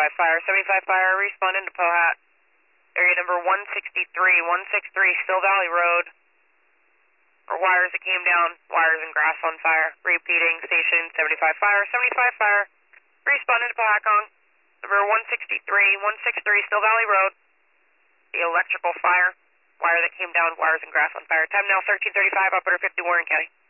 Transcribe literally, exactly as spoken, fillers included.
seventy-five fire. seventy-five fire, respond into Pohat. Area number one sixty-three, one sixty-three, Still Valley Road. Or wires that came down, wires and grass on fire. Repeating, station seventy-five fire, seventy-five fire. Respond into Pahakong. Number one sixty-three, one sixty-three, Still Valley Road. The electrical fire, wire that came down, wires and grass on fire. Time now thirteen thirty-five, operator fifty, Warren County.